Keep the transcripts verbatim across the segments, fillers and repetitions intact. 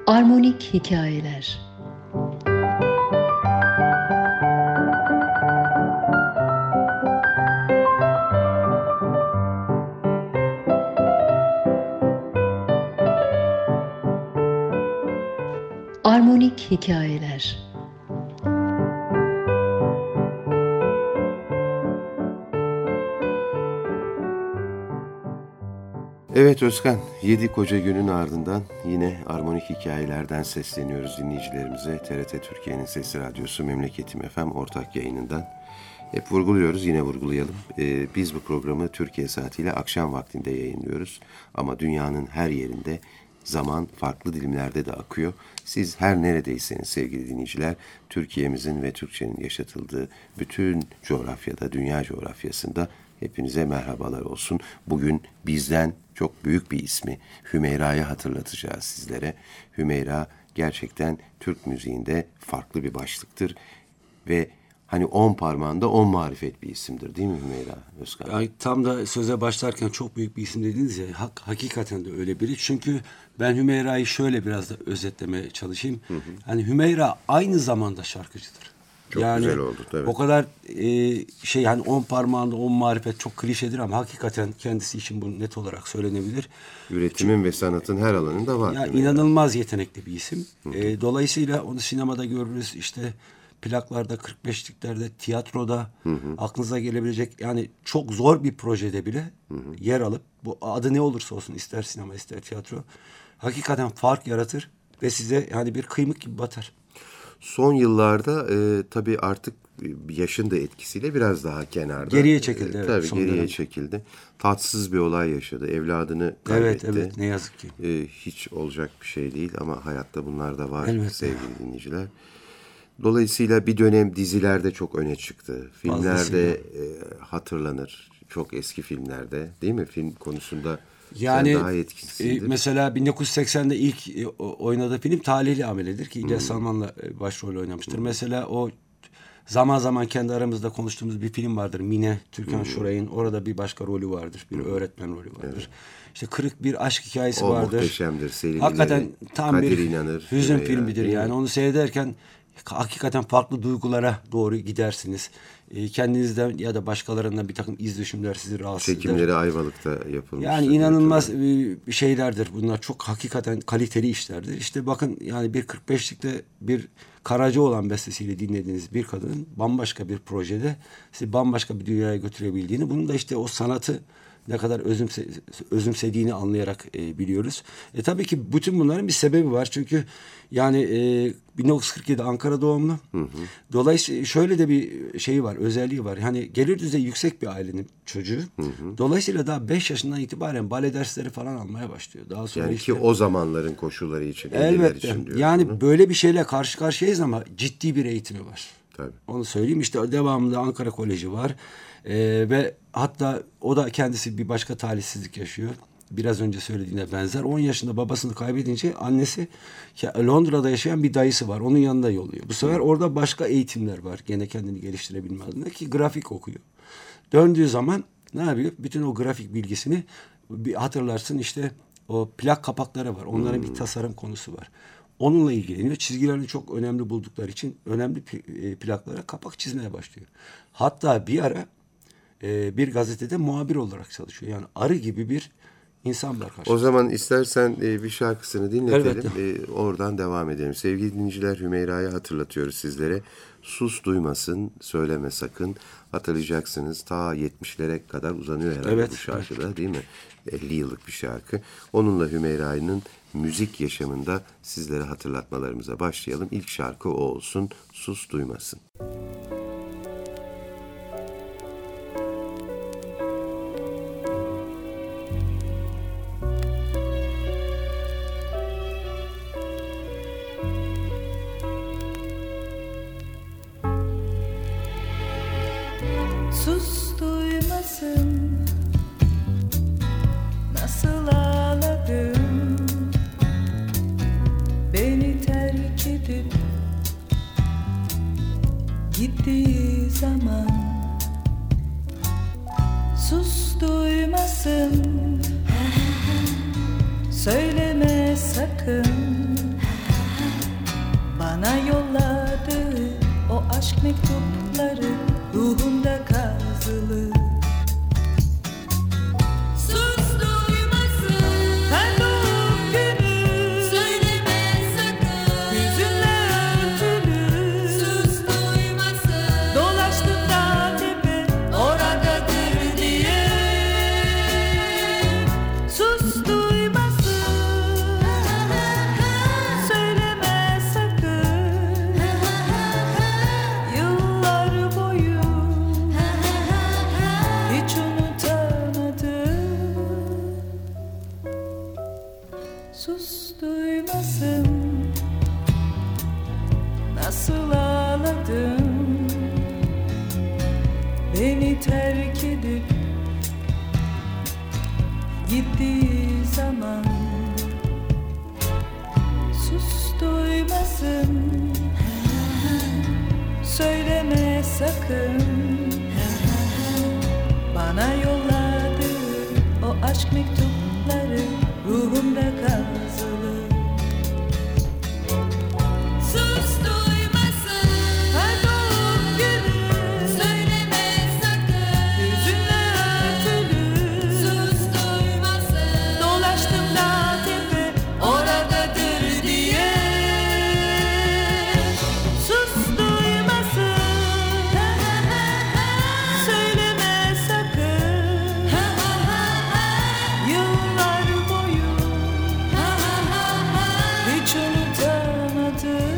Armonik Hikayeler. Armonik Hikayeler. Evet Özkan, yedi koca günün ardından yine Armonik Hikayelerden sesleniyoruz dinleyicilerimize. T R T Türkiye'nin Sesi Radyosu Memleketim F M ortak yayınından. Hep vurguluyoruz, yine vurgulayalım. Ee, biz bu programı Türkiye saatiyle akşam vaktinde yayınlıyoruz. Ama dünyanın her yerinde zaman farklı dilimlerde de akıyor. Siz her neredeyseniz sevgili dinleyiciler, Türkiye'mizin ve Türkçenin yaşatıldığı bütün coğrafyada, dünya coğrafyasında hepinize merhabalar olsun. Bugün bizden çok büyük bir ismi Hümeyra'yı hatırlatacağız sizlere. Hümeyra gerçekten Türk müziğinde farklı bir başlıktır ve hani on parmağında on marifet bir isimdir, değil mi Hümeyra Özkan? Yani tam da söze başlarken çok büyük bir isim dediniz ya, hak, hakikaten de öyle biri. Çünkü ben Hümeyra'yı şöyle biraz da özetlemeye çalışayım. Hı hı. Yani Hümeyra aynı zamanda şarkıcıdır. Çok yani güzel oldu. Evet. O kadar e, şey hani on parmağında on marifet çok klişedir ama hakikaten kendisi için bu net olarak söylenebilir. Üretimin Çünkü, ve sanatın her alanında var. Ya inanılmaz yetenekli bir isim. E, dolayısıyla onu sinemada görürüz, işte plaklarda, kırk beşliklerde, tiyatroda, hı hı. aklınıza gelebilecek yani çok zor bir projede bile hı hı. yer alıp, bu adı ne olursa olsun, ister sinema ister tiyatro, hakikaten fark yaratır ve size yani bir kıymık gibi batar. Son yıllarda e, tabii artık yaşın da etkisiyle biraz daha kenarda. Geriye çekildi. E, evet, tabii geriye dönem. çekildi. Tatsız bir olay yaşadı. Evladını kaybetti. Evet evet ne yazık ki. E, hiç olacak bir şey değil ama hayatta bunlar da var. Elbette. Sevgili dinleyiciler. Dolayısıyla bir dönem dizilerde çok öne çıktı. Filmlerde e, hatırlanır. Çok eski filmlerde, değil mi? Film konusunda yani sen daha etkisizsindir. E, mesela bin dokuz yüz seksende ilk e, oynadığı film Talihli Amele'dir ki İlyas hmm. Salman'la e, başrol oynamıştır. Hmm. Mesela o zaman zaman kendi aramızda konuştuğumuz bir film vardır. Mine, Türkan hmm. Şoray'ın orada bir başka rolü vardır. Bir hmm. öğretmen rolü vardır. Evet. İşte Kırık Bir Aşk Hikayesi o vardır. O muhteşemdir. Selin hakikaten İnanır, tam Kadir bir İnanır, hüzün filmidir yani. Onu seyrederken hakikaten farklı duygulara doğru gidersiniz. E, kendinizden ya da başkalarından bir takım iz düşümler sizi rahatsız eder. Çekimleri Ayvalık'ta yapılmış. Yani inanılmaz e, şeylerdir bunlar. Çok hakikaten kaliteli işlerdir. İşte bakın yani bir kırk beşlikte bir Karacaoğlan bestesiyle dinlediğiniz bir kadının bambaşka bir projede sizi bambaşka bir dünyaya götürebildiğini, bunun da işte o sanatı ne kadar özümse, özümsediğini anlayarak e, biliyoruz. E, tabii ki bütün bunların bir sebebi var. Çünkü yani e, bin dokuz yüz kırk yedi Ankara doğumlu. Hı hı. Dolayısıyla şöyle de bir şeyi var, özelliği var. Hani gelir düzeyi yüksek bir ailenin çocuğu. Hı hı. Dolayısıyla daha beş yaşından itibaren bale dersleri falan almaya başlıyor. Daha sonra yani işte, ki o zamanların koşulları için. Elbette. Için yani bunu. Böyle bir şeyle karşı karşıyayız ama ciddi bir eğitimi var. Tabii. Onu söyleyeyim. İşte devamında Ankara Koleji var. Ee, ve hatta o da kendisi bir başka talihsizlik yaşıyor. Biraz önce söylediğine benzer. on yaşında babasını kaybedince annesi Londra'da yaşayan bir dayısı var. Onun yanında yolluyor. Bu sefer orada başka eğitimler var. Gene kendini geliştirebilme adına ki grafik okuyor. Döndüğü zaman ne yapıyor? Bütün o grafik bilgisini bir hatırlarsın, işte o plak kapakları var. Onların hmm. bir tasarım konusu var. Onunla ilgileniyor. Çizgilerini çok önemli buldukları için önemli plaklara kapak çizmeye başlıyor. Hatta bir ara e, bir gazetede muhabir olarak çalışıyor. Yani arı gibi bir insan var karşımızda. O zaman istersen e, bir şarkısını dinletelim. E, oradan devam edelim. Sevgili dinleyiciler, Hümeyra'yı hatırlatıyoruz sizlere. Sus duymasın, söyleme sakın. Hatırlayacaksınız, ta yetmişlere kadar uzanıyor herhalde evet, bu şarkıda evet. değil mi? elli yıllık bir şarkı. Onunla Hümeyra'nın müzik yaşamında sizlere hatırlatmalarımıza başlayalım. İlk şarkı o olsun, Sus duymasın. Sus duymasın, nasıl ağladım, beni terk edip gittiği zaman. Sus duymasın, söyleme sakın, mektupları ruhumda kazılı. Sus duymasın her doğum günü, söyleme sakın hüzünle örtülü. Sus duymasın dolaştım dağ tepe oradadır diye. Sus duymasın söyleme sakın yıllar boyu hiç unutamadım. Sus duymasın nasıl ağladım beni terk edip gittiği zaman. Sus duymasın söyleme sakın bana yolladığı o aşk mektupları ruhumda kazılı. Sus duymasın her doğum günü, söyleme sakın hüzünle örtülü. Sus duymasın dolaştım dağ tepe oradadır diye. Sus duymasın söyleme sakın yıllar boyu hiç unutamadım.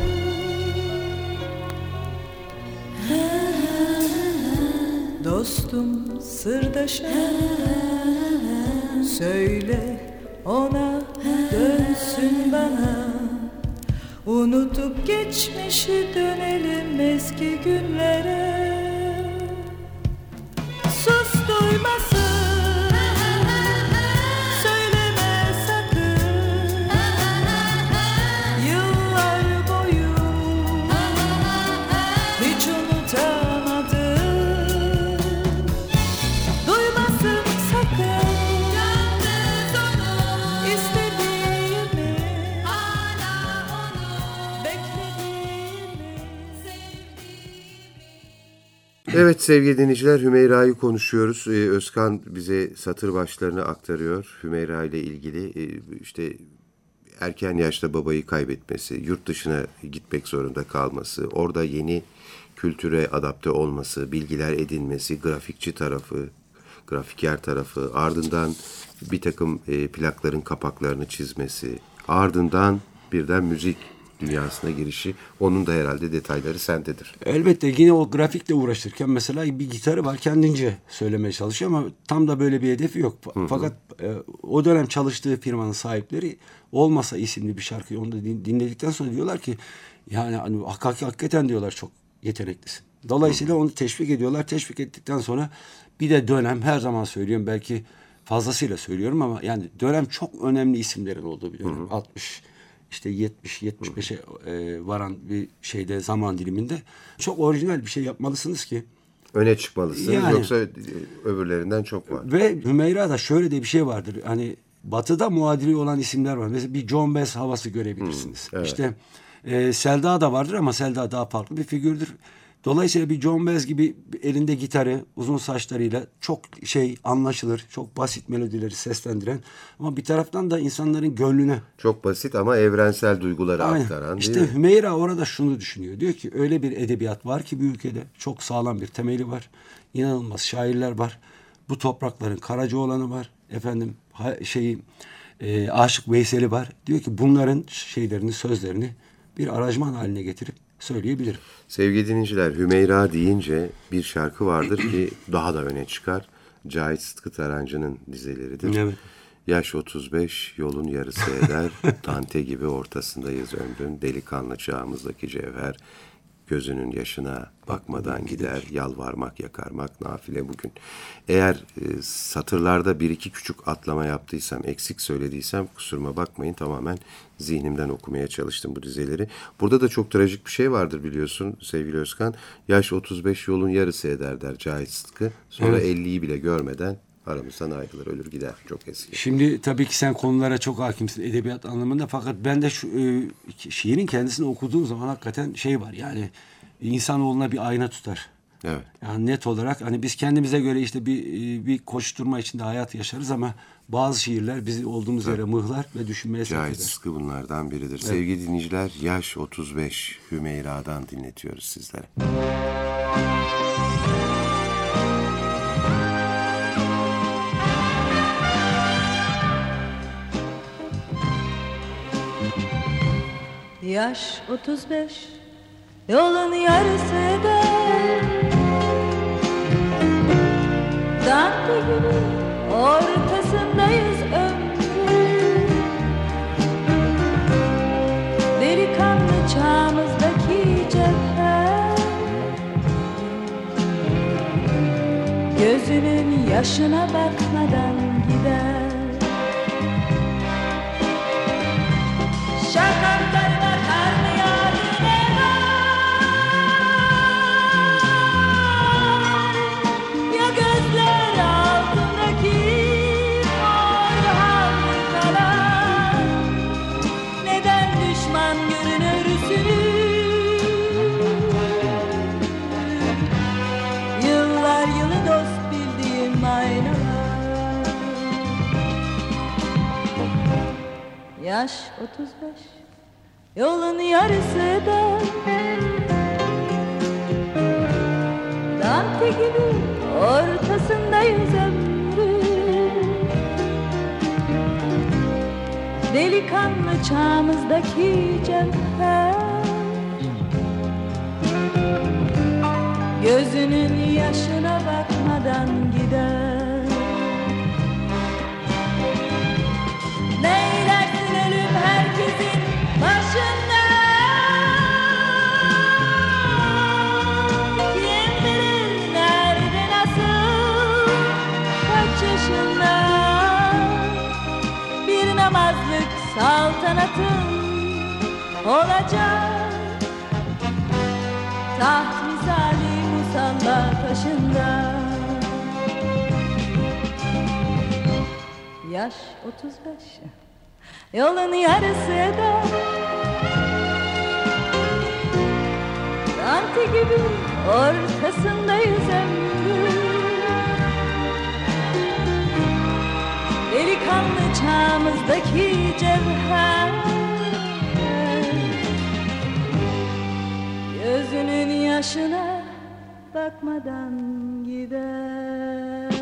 Dostum sırdaşım söyle ona dönsün bana. Unutup geçmişi dönelim eski günlere. Sus duymasın söyleme sakın yıllar boyu hiç unutamadım. Duymasın sakın yalnız onu istediğimi, hala onu beklediğimi, sevdiğimi. Evet sevgili dinleyiciler, Hümeyra'yı konuşuyoruz. Ee, Özkan bize satır başlarını aktarıyor. Hümeyra ile ilgili e, işte erken yaşta babayı kaybetmesi, yurt dışına gitmek zorunda kalması, orada yeni kültüre adapte olması, bilgiler edinmesi, grafikçi tarafı, grafiker tarafı, ardından bir takım e, plakların kapaklarını çizmesi, ardından birden müzik dünyasına girişi. Onun da herhalde detayları sendedir. Elbette yine o grafikle uğraşırken mesela bir gitarı var, kendince söylemeye çalışıyor ama tam da böyle bir hedefi yok. Hı hı. Fakat e, o dönem çalıştığı firmanın sahipleri Olmasa isimli bir şarkıyı onu da dinledikten sonra diyorlar ki yani hani, hak, hakikaten diyorlar çok yeteneklisin. Dolayısıyla hı hı. onu teşvik ediyorlar. Teşvik ettikten sonra bir de dönem, her zaman söylüyorum, belki fazlasıyla söylüyorum ama yani dönem çok önemli isimlerin olduğu bir dönem. Hı hı. altmış işte yetmiş yetmiş beşe e, varan bir şeyde, zaman diliminde çok orijinal bir şey yapmalısınız ki öne çıkmalısınız. Yani, yoksa öbürlerinden çok var. Ve Hümeyra'da şöyle de bir şey vardır. Hani Batı'da muadili olan isimler var. Mesela bir John Baez havası görebilirsiniz. Hmm, evet. İşte e, Selda da vardır ama Selda daha farklı bir figürdür. Dolayısıyla bir John Baez gibi elinde gitarı, uzun saçlarıyla çok şey anlaşılır, çok basit melodileri seslendiren ama bir taraftan da insanların gönlüne çok basit ama evrensel duyguları Aynen. aktaran. İşte değil mi? Hümeyra orada şunu düşünüyor. Diyor ki öyle bir edebiyat var ki bir ülkede çok sağlam bir temeli var. İnanılmaz şairler var. Bu toprakların Karacaoğlan'ı var. Efendim ha, şeyi e, Aşık Veysel'i var. Diyor ki bunların şeylerini, sözlerini bir aranjman haline getirip söyleyebilirim. Sevgili dinleyiciler, Hümeyra deyince bir şarkı vardır ki daha da öne çıkar. Cahit Sıtkı Tarancı'nın dizeleridir. Evet. Yaş otuz beş, yolun yarısı eder. Tante gibi ortasındayız ömrün. Delikanlı çağımızdaki cevher. Gözünün yaşına bakmadan gider. Yalvarmak, yakarmak nafile bugün. Eğer e, satırlarda bir iki küçük atlama yaptıysam, eksik söylediysem kusuruma bakmayın. Tamamen zihnimden okumaya çalıştım bu dizeleri. Burada da çok trajik bir şey vardır biliyorsun sevgili Özkan. Yaş otuz beş, yolun yarısı eder der Cahit Sıtkı. Sonra evet. elliyi bile görmeden aramızdan ayrılır, ölür gider. Çok eski. Şimdi tabii ki sen konulara çok hakimsin edebiyat anlamında. Fakat ben de şu e, şiirin kendisini okuduğum zaman hakikaten şey var. Yani insanoğluna bir ayna tutar. Evet. Yani net olarak hani biz kendimize göre işte bir bir koşturma içinde hayat yaşarız ama bazı şiirler bizi olduğumuz yere mıhlar ve düşünmeye sevk Cahit eder. Sıtkı bunlardan biridir. Evet. Sevgili dinleyiciler, Yaş otuz beş Hümeyra'dan dinletiyoruz sizlere. Yaş otuz beş, yolun yarısı da Dante gibi ortasındayız ömrün. Delikanlı çağımızdaki cephe, gözünün yaşına bakmadan gider. Şakaklarına kar mı yağdı ne var? Ya gözler altındaki mor halkalar? Neden düşman görünürsün? Yıllar yılı dost bildiğim aynalar. Yaş otuz beş, yolun yarısı da Dante gibi ortasındayız ömrün. Delikanlı çağımızdaki cevher, gözünün yaşına bakmadan gider. Neylersin ölüm herkesin başında? Kim bilir nerede, nasıl, kaç yaşında? Bir namazlık saltanatın olacak, taht misali musalla taşında. Yaş otuz beş, yolun yarısı da Dante gibi ortasındayız ömrün. Delikanlı çağımızdaki cevher, gözünün yaşına bakmadan gider.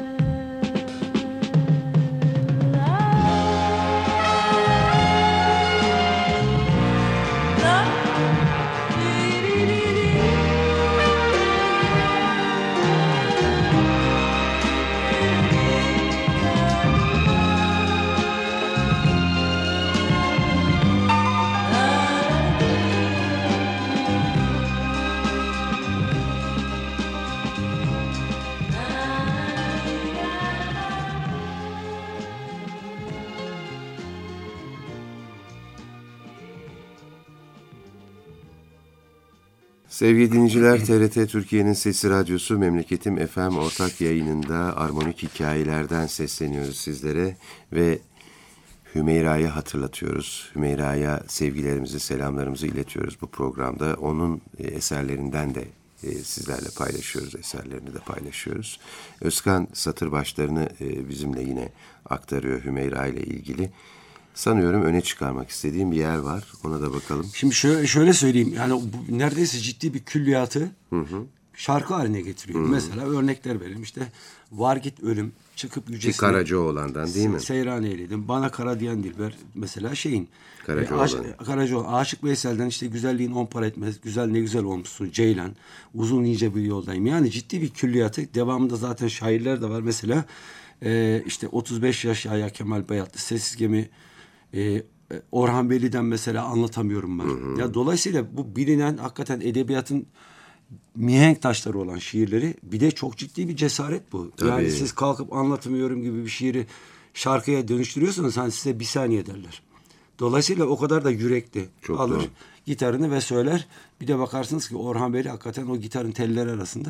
Sevgili dinleyiciler, T R T Türkiye'nin Sesi Radyosu Memleketim F M ortak yayınında Armonik Hikayelerden sesleniyoruz sizlere ve Hümeyra'yı hatırlatıyoruz. Hümeyra'ya sevgilerimizi, selamlarımızı iletiyoruz bu programda. Onun eserlerinden de sizlerle paylaşıyoruz, eserlerini de paylaşıyoruz. Özkan satır başlarını bizimle yine aktarıyor Hümeyra ile ilgili. Sanıyorum öne çıkarmak istediğim bir yer var. Ona da bakalım. Şimdi şöyle, şöyle söyleyeyim. Yani bu neredeyse ciddi bir külliyatı hı hı. şarkı haline getiriyor. Hı hı. Mesela örnekler verelim. İşte var git ölüm, çıkıp yücesine. Karacaoğlan'dan değil mi? Seyran eyledim. Bana kara diyen dilber. Mesela şeyin. Karacaoğlan. E, Karacaoğlan. Aşık Veysel'den işte güzelliğin on para etmez. Güzel ne güzel olmuşsun. Ceylan. Uzun ince bir yoldayım. Yani ciddi bir külliyatı. Devamında zaten şairler de var. Mesela e, işte otuz beş yaş Yahya Kemal Beyatlı. Sessiz Gemi. Ee, Orhan Veli'den mesela anlatamıyorum ben. Hı hı. Ya dolayısıyla bu bilinen hakikaten edebiyatın mihenk taşları olan şiirleri, bir de çok ciddi bir cesaret bu. Tabii. Yani siz kalkıp anlatamıyorum gibi bir şiiri şarkıya dönüştürüyorsanız hani size bir saniye derler. Dolayısıyla o kadar da yürekli. Çok alır doğru. Gitarını ve söyler. Bir de bakarsınız ki Orhan Veli hakikaten o gitarın telleri arasında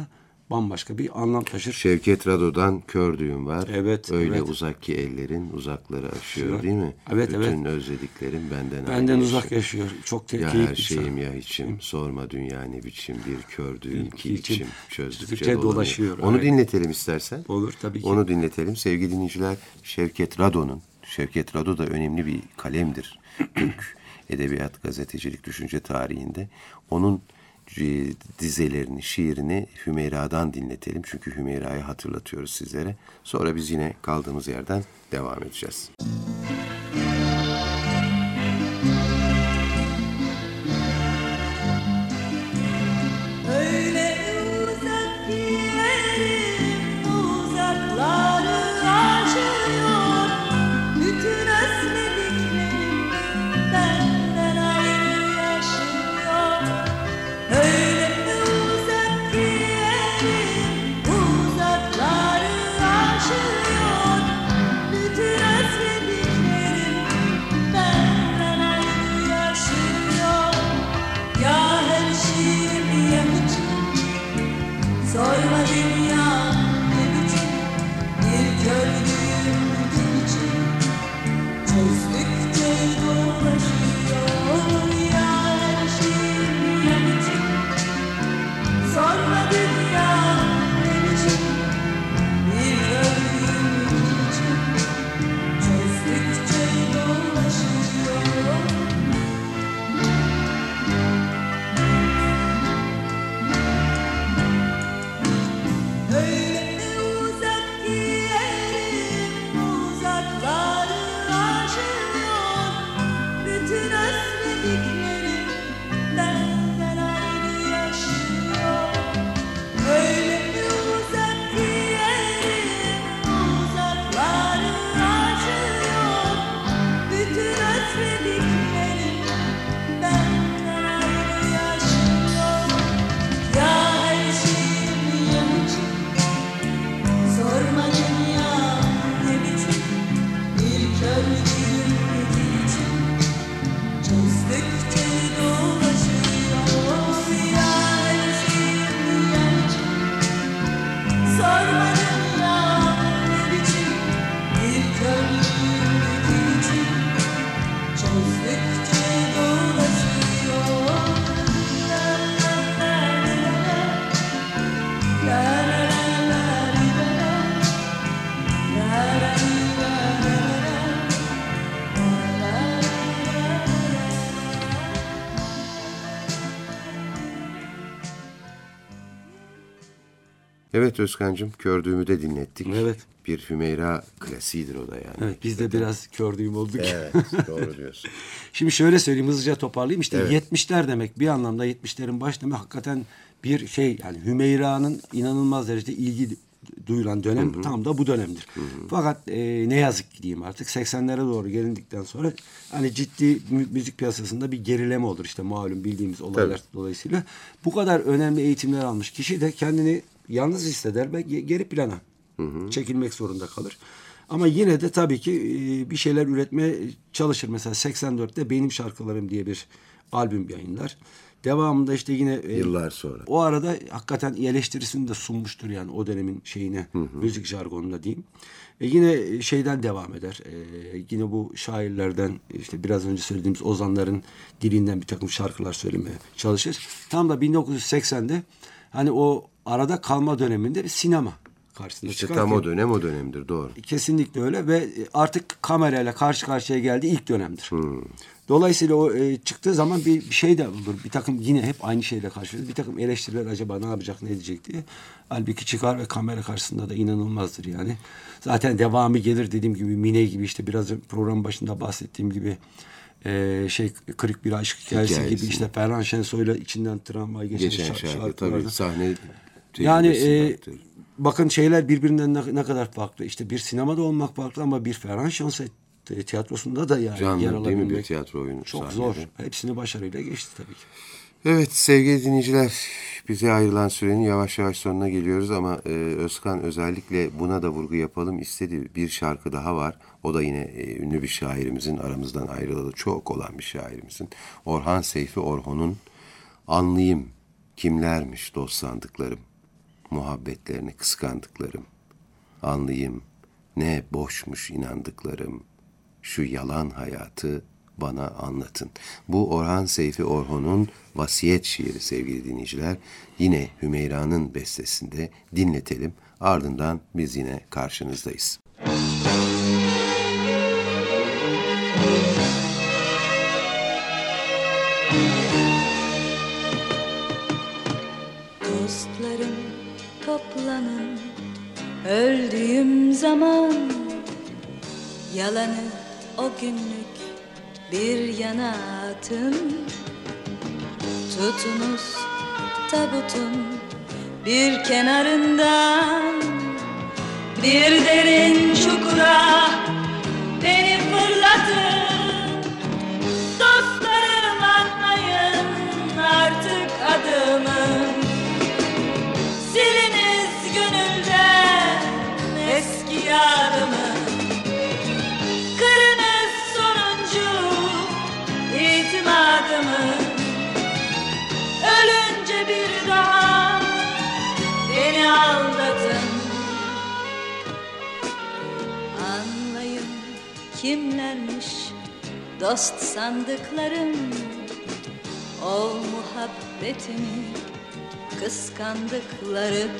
bambaşka bir anlam taşır. Şevket Rado'dan Kör Düğün var. Evet, Öyle evet. uzak ki ellerin uzakları aşıyor, Aşıyor. değil mi? Evet, Bütün evet. özlediklerim benden Benden ayrı uzak yaşıyor. yaşıyor. Çok te- Ya keyifli her bir şeyim şarkı. ya içim, sorma dünya ne biçim bir kör düğün Bir ki içim içim çözdükçe çözdükçe dolanıyor. dolaşıyor, Onu evet. dinletelim istersen. Olur tabii ki. Onu dinletelim. Sevgili dinleyiciler, Şevket Rado'nun, Şevket Rado da önemli bir kalemdir. Türk edebiyat, gazetecilik, düşünce tarihinde. Onun e, dizelerini, şiirini Hümeyra'dan dinletelim. Çünkü Hümeyra'yı hatırlatıyoruz sizlere. Sonra biz yine kaldığımız yerden devam edeceğiz. Öyle uzak ki yerim uzakları aşıyor. Bütün özlediklerim benden ayrı yaşıyor. Öyle uzak ki yerim uzakları aşıyor. Bütün özlediklerim benden ayrı yaşıyor. Ya her şeyimi yapacağım, sorma dünya ne biçim bir kördüğüm için çözdükçe dolaşıyor. Ya her şeyimi yapacağım, sorma dünya ne biçim bir kördüğüm için çözdükçe dolaşıyor. Öyle uzak ki yerim uzakları aşıyor. Bütün özlediklerim benden ayrı yaşıyor. Öyle uzak ki yerim uzakları aşıyor. Bütün özlediklerim benden ayrı yaşıyor. Ya her şeyimi yapacağım, sorma dünya ne biçim bir kördüğüm için çözdükçe dolaşıyor. Ya her şeyimi yapacağım, sorma dünya ne biçim bir kördüğüm için çözdükçe dolaşıyor. La la la la la la la la la Evet Özkan'cığım, Kördüğümü de dinlettik. Evet. Bir Hümeyra klasiğidir o da yani. Evet, biz de biraz kördüğüm olduk. Evet, doğru diyorsun. Şimdi şöyle söyleyeyim, hızlıca toparlayayım. İşte Evet. yetmişler demek bir anlamda, yetmişlerin baş demek hakikaten bir şey, yani Hümeyra'nın inanılmaz derecede ilgi duyulan dönem hı hı. tam da bu dönemdir. Hı hı. Fakat e, ne yazık ki diyeyim artık seksenlere doğru gelindikten sonra hani ciddi mü- müzik piyasasında bir gerileme olur işte, malum bildiğimiz olaylar Tabii. dolayısıyla. Bu kadar önemli eğitimler almış kişi de kendini yalnız hisseder ve ge- geri plana hı hı. çekilmek zorunda kalır. Ama yine de tabii ki e, bir şeyler üretmeye çalışır. Mesela seksen dörtte Benim Şarkılarım diye bir albüm yayınlar. Devamında işte yine e, yıllar sonra. O arada hakikaten eleştirisini de sunmuştur yani o dönemin şeyine, hı hı. müzik jargonunda diyeyim. E yine şeyden devam eder. E, yine bu şairlerden, işte biraz önce söylediğimiz ozanların dilinden bir takım şarkılar söylemeye çalışır. Tam da bin dokuz yüz seksende hani o arada kalma döneminde bir sinema karşısında İşte çıkar. tam ki, o dönem o dönemdir, doğru. Kesinlikle öyle ve artık kamerayla karşı karşıya geldiği ilk dönemdir. Hmm. Dolayısıyla o e, çıktığı zaman bir, bir şey de olur. Bir takım yine hep aynı şeyle karşılaşır. Bir takım eleştiriler, acaba ne yapacak, ne edecek diye. Halbuki çıkar ve kamera karşısında da inanılmazdır yani. Zaten devamı gelir, dediğim gibi Mine gibi, işte biraz önce program başında bahsettiğim gibi e, şey Kırık Bir Aşk Hikayesi, Hikayesi gibi, işte Ferhan Şensoy'la içinden tramvay geçen, geçen şarkı, şarkı tabii sahne yani e, bakın şeyler birbirinden ne, ne kadar farklı. İşte bir sinemada olmak farklı ama bir Ferhan Şensoy tiyatrosunda da yani canlı yer değil mi bir alabilmek tiyatro oyunu çok sahnede. zor. Hepsini başarıyla geçti tabii ki. Evet sevgili dinleyiciler, bize ayrılan sürenin yavaş yavaş sonuna geliyoruz ama e, Özkan özellikle buna da vurgu yapalım istedi. Bir şarkı daha var. O da yine e, ünlü bir şairimizin, aramızdan ayrılalı çok olan bir şairimizin. Orhan Seyfi Orhon'un Anlayayım Kimlermiş Dost Sandıklarım. muhabbetlerini kıskandıklarım. Anlayayım ne boşmuş inandıklarım. Şu yalan hayatı bana anlatın. Bu Orhan Seyfi Orhon'un Vasiyet şiiri sevgili dinleyiciler. Yine Hümeyra'nın bestesinde dinletelim. Ardından biz yine karşınızdayız. Dostlarım toplanın, öldüğüm zaman yalanı o günlük bir yana atın. Tutunuz tabutun bir kenarından, bir derin çukura beni fırlatın. Dostlarım anlayın artık adımı. Siliniz gönülden eski yadımı. Kırınız sonuncu itimadımı. Ölünce bir daha beni aldatın. Anlayın kimlermiş dost sandıklarım. O muhabbetimi kıskandıklarım.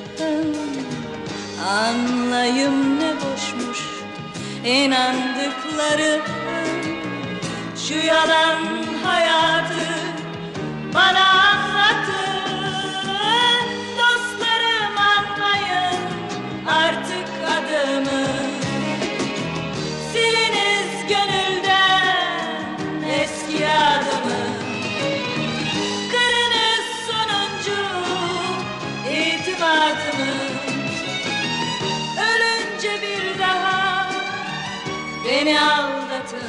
Anlayın ne boşmuş inandıklarım. Şu yalan hayatı bana anlatın. Dostlarım anlayın artık adımı. Siliniz gönülden eski adımı. Kırınız sonuncu itimadımı. Ölünce bir daha beni aldatın.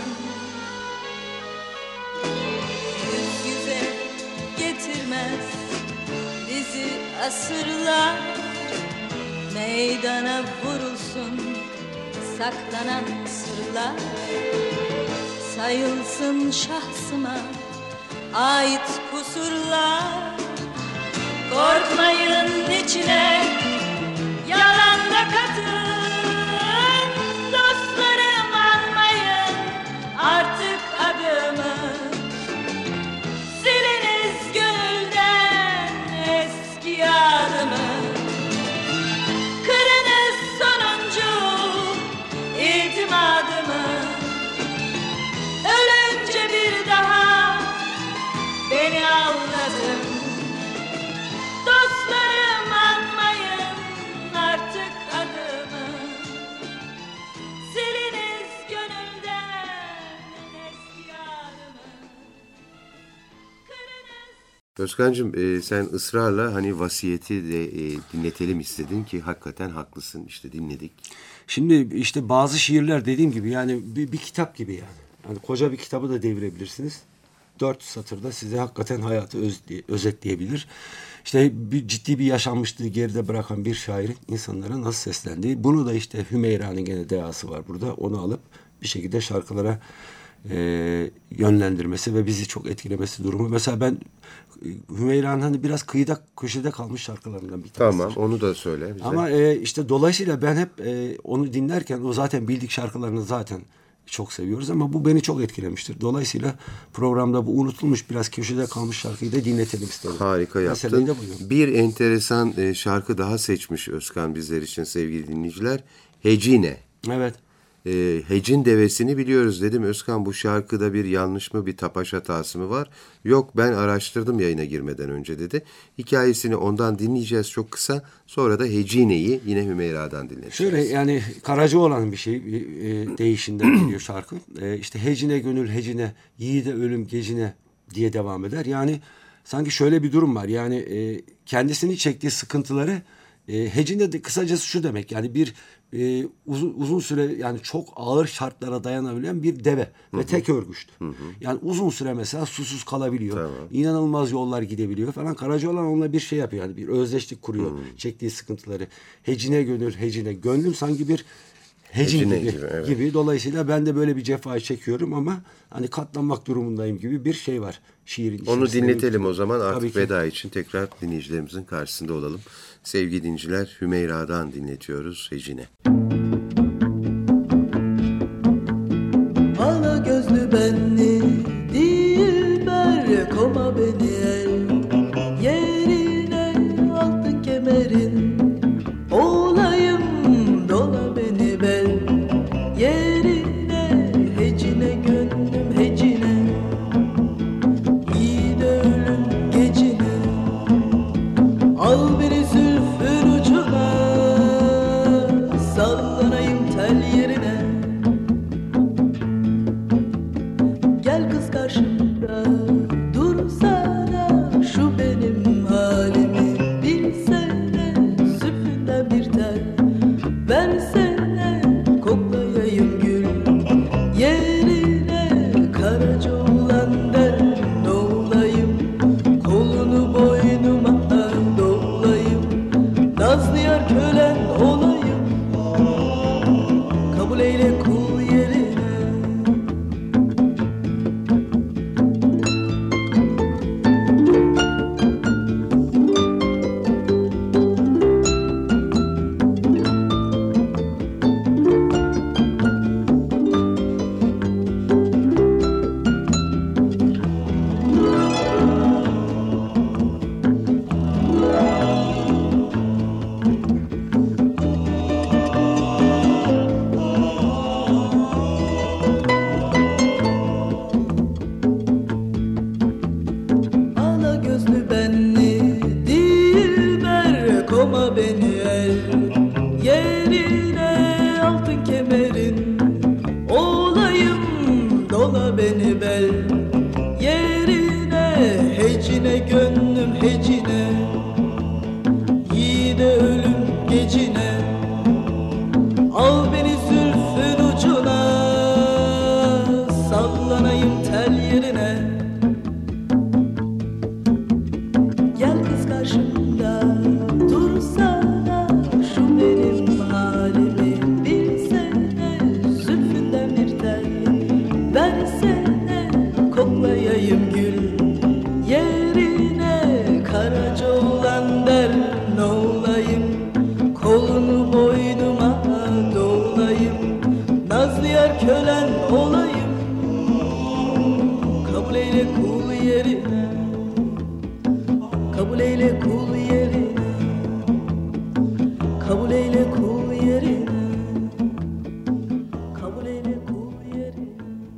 Yüz yüze getirmez bizi asırlar. Meydana vurulsun saklanan sırlar. Sayılsın şahsıma ait kusurlar. Korkmayın içine yalan da katın. Dostlarım anmayın artık adımı. Siliniz gönülden eski adımı. Kırınız sonuncu itimadımı. Ölünce bir daha beni aldatın. Dostlarım anmayın artık adımı. Siliniz gönülden eski adımı. Kırınız. Özkan'cığım e, sen ısrarla hani vasiyeti de e, dinletelim istedin ki hakikaten haklısın. İşte dinledik. Şimdi işte bazı şiirler dediğim gibi yani bir, bir kitap gibi yani. Yani koca bir kitabı da devirebilirsiniz. Dört satırda size hakikaten hayatı öz, özetleyebilir. İşte bir, ciddi bir yaşanmışlığı geride bırakan bir şairin insanlara nasıl seslendiği. Bunu da işte Hümeyra'nın gene deyası var burada. Onu alıp bir şekilde şarkılara e, yönlendirmesi ve bizi çok etkilemesi durumu. Mesela ben Hümeyra'nın hani biraz kıyıda köşede kalmış şarkılarından bir tanesi. Tamam, onu da söyle bize. Ama e, işte dolayısıyla ben hep e, onu dinlerken o zaten bildik şarkılarını zaten çok seviyoruz ama bu beni çok etkilemiştir. Dolayısıyla programda bu unutulmuş biraz köşede kalmış şarkıyı da dinletelim istedim. Harika yaptın. Bir enteresan e, şarkı daha seçmiş Özkan bizler için sevgili dinleyiciler. Hecine. Evet. E, Hecin devesini biliyoruz dedim. Özkan bu şarkıda bir yanlış mı bir tapaş hatası mı var? Yok ben araştırdım yayına girmeden önce dedi. Hikayesini ondan dinleyeceğiz çok kısa. Sonra da Hecine'yi yine Hümeyra'dan dinleyeceğiz. Şöyle yani Karaca olan bir şey e, değişinden geliyor şarkı. E, işte hecine gönül hecine yiğide ölüm gecine diye devam eder. Yani sanki şöyle bir durum var. Yani e, kendisini çektiği sıkıntıları e, hecine de kısacası şu demek. Yani bir e, uzun, uzun süre yani çok ağır şartlara dayanabilen bir deve Hı-hı. ve tek örgüçtü. Hı-hı. Yani uzun süre mesela susuz kalabiliyor. Tamam. İnanılmaz yollar gidebiliyor falan. Karacaoğlan onunla bir şey yapıyor. Yani bir özdeşlik kuruyor. Hı-hı. Çektiği sıkıntıları. Hecine gönül hecine. Gönlüm sanki bir Hecin Hecine gibi, gibi, evet. gibi. Dolayısıyla ben de böyle bir cefayı çekiyorum ama hani katlanmak durumundayım gibi bir şey var şiirin Onu içerisinde. dinletelim o zaman. Tabii Artık ki. veda için tekrar dinleyicilerimizin karşısında olalım. Sevgili dinleyiciler, Hümeyra'dan dinletiyoruz Hecine. Ala gözlü benli dilber, koma beni el yerine, altın kemerin olayım, dola beni bel yerine, hecine gönlüm hecine, iyi de ölüm gecine, al beni zülfün ucuna, sallanayım tel yerine. Gel kız karşımda, dursana, şu benim halimi bilsene, zülfünden bir tel versene, koklayayım gül yerine, karaca olan der olayım, kolunu boynuma dolayım, nazlı yar kölen olayım, kabul eyle kul yerine. Ala gözlü benli dilber, koma beni el yerine, altın kemerin olayım, dola beni bel yerine, hecine gönlüm hecine, yiğide ölüm gecine, al beni zülfün ucuna, sallanayım tel yerine. Gel kız karşımda, dursana, şu benim halimi bilsene, zülfünden bir tel versene, koklayayım gül yerine, karaca olan der ne olayım, kolunu boynuma dolayım, nazlı yar kölen olayım, kabul eyle kul yerine. Kabul eyle kul yerine, kabul eyle kul yerine, kabul eyle kul yerine.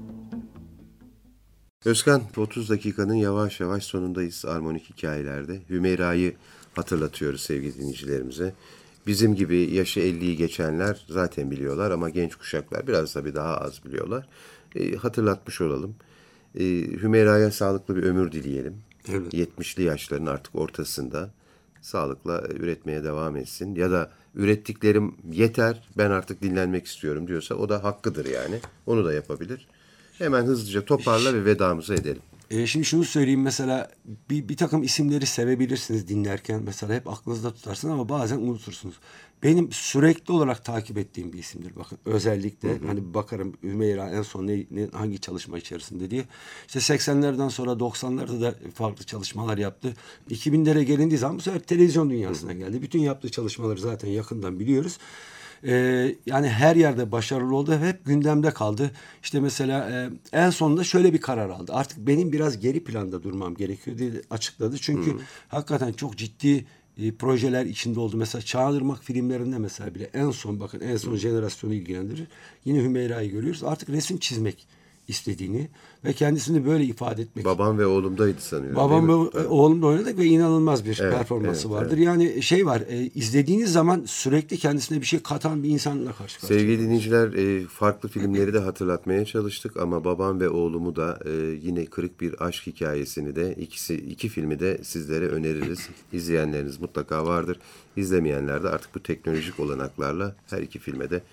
Özkan, otuz dakikanın yavaş yavaş sonundayız armonik hikayelerde. Hümeyra'yı hatırlatıyoruz sevgili dinleyicilerimize. Bizim gibi yaşı elliyi geçenler zaten biliyorlar ama genç kuşaklar biraz tabii daha az biliyorlar. E, hatırlatmış olalım. E, Hümeyra'ya sağlıklı bir ömür dileyelim. Evet. yetmişli yaşların artık ortasında sağlıkla üretmeye devam etsin. Ya da ürettiklerim yeter, ben artık dinlenmek istiyorum diyorsa o da hakkıdır yani. Onu da yapabilir. Hemen hızlıca toparla ve vedamızı edelim. E, şimdi şunu söyleyeyim, mesela bir, bir takım isimleri sevebilirsiniz dinlerken. Mesela hep aklınızda tutarsınız ama bazen unutursunuz. Benim sürekli olarak takip ettiğim bir isimdir. Bakın özellikle hı hı. hani bakarım Hümeyra en son ne, ne, hangi çalışma içerisinde diye. İşte seksenlerden sonra doksanlarda da farklı çalışmalar yaptı. iki binlere gelindiği zaman bu sefer televizyon dünyasına geldi. Bütün yaptığı çalışmaları zaten yakından biliyoruz. Ee, yani her yerde başarılı oldu, hep gündemde kaldı. İşte mesela e, en sonunda şöyle bir karar aldı. Artık benim biraz geri planda durmam gerekiyor diye açıkladı. Çünkü hı. hakikaten çok ciddi e, projeler içinde oldu. Mesela Çağırmak filmlerinde mesela bile en son, bakın en son jenerasyonu ilgilendirir. Yine Hümeyra'yı görüyoruz. Artık resim çizmek istediğini ve kendisini böyle ifade etmek. Babam ve oğlumdaydı sanıyorum. Babam ve evet. oğlumda oynadık ve inanılmaz bir evet, performansı evet, vardır. Evet. Yani şey var, e, izlediğiniz zaman sürekli kendisine bir şey katan bir insanla karşı karşıya. Sevgili dinleyiciler, e, farklı filmleri de hatırlatmaya çalıştık ama Babam ve Oğlumu da e, yine kırık bir aşk hikayesini de ikisi iki filmi de sizlere öneririz. İzleyenleriniz mutlaka vardır. İzlemeyenler de artık bu teknolojik olanaklarla her iki filme de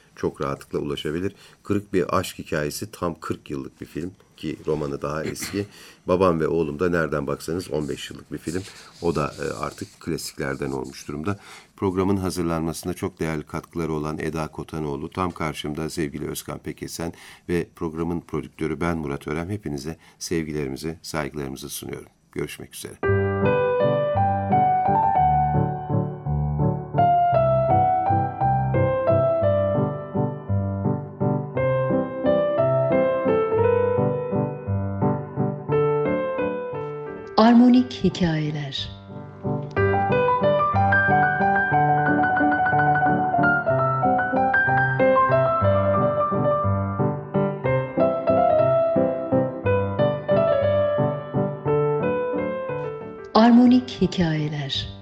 çok rahatlıkla ulaşabilir. Kırık Bir Aşk Hikayesi tam kırk yıllık bir film ki romanı daha eski. Babam ve Oğlum da nereden baksanız on beş yıllık bir film. O da e, artık klasiklerden olmuş durumda. Programın hazırlanmasında çok değerli katkıları olan Eda Kotanoğlu, tam karşımda sevgili Özkan Pekesen ve programın prodüktörü ben Murat Örem. Hepinize sevgilerimizi, saygılarımızı sunuyorum. Görüşmek üzere. Armonik Hikayeler. Armonik Hikayeler.